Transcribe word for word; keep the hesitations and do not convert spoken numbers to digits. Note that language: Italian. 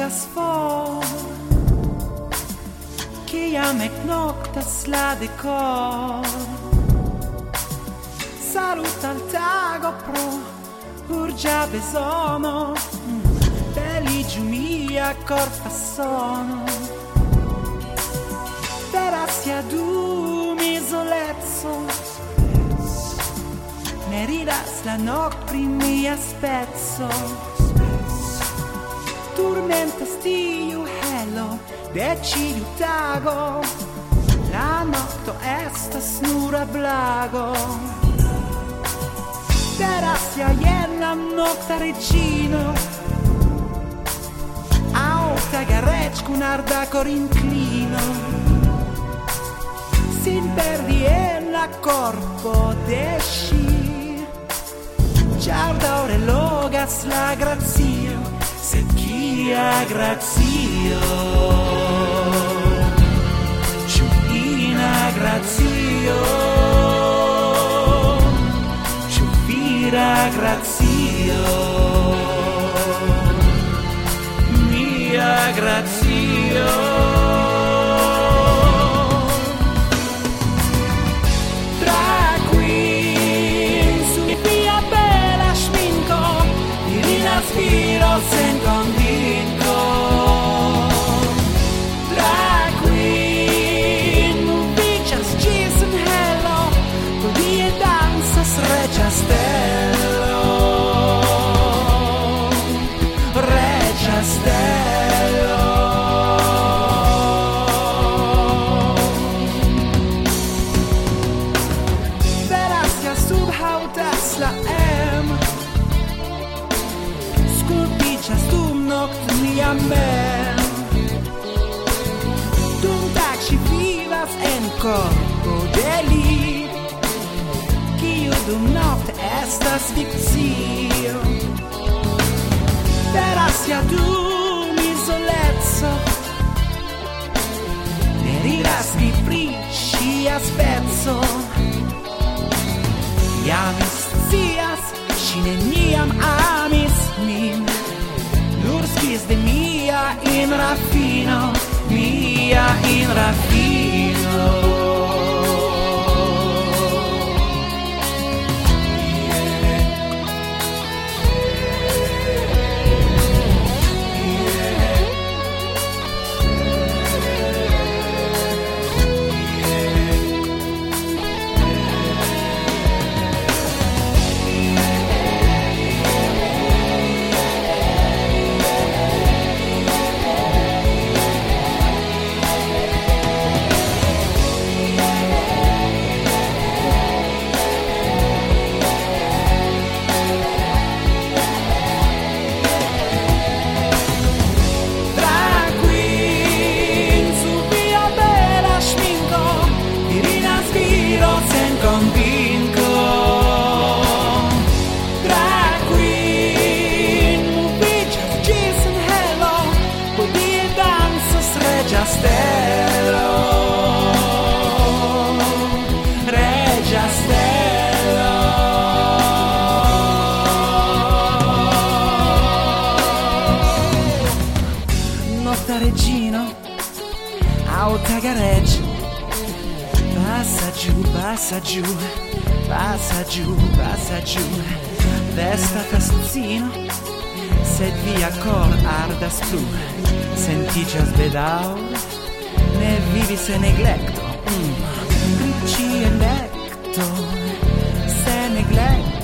das vor che jam ek noctas la decor salut al tago pro urgia besono beligiu mia corpa sono terasia du misolezzo meridas la noc primia spezzo turmentas tiu helo decidiu tago la nocto estas nur ablago terasia jen la nocta regino auta garec cun arda cor inclino sin perdi en la corpo de sci giarda ore logas la grazio sed kia grazio ciu ina grazio ciu vira grazio mia grazio Spiro sen convinto Drag queen Movicias gis in hello Podie dansas regia stello Regia stello Verasia subhautas la em Dum noct miam ben Dum tag si vivas en corpo de li Kiu dum noct estas fictio Terasia dum isolezzo Meriras vi pri sia spezzo Iam scias, si neniam amis min Nur skis de mia in raffino, mia in raffino. Regino, auta garage, passa giù, passa giù, passa giù, passa giù, vesta tazzino, sed via cor ardas plu, senticias bedaur, ne vivis en neglecto, mm. Ricci electo, se neglecto.